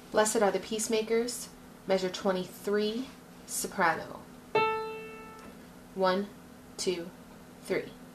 Blessed are the peacemakers, measure 23, soprano. 1, 2, 3.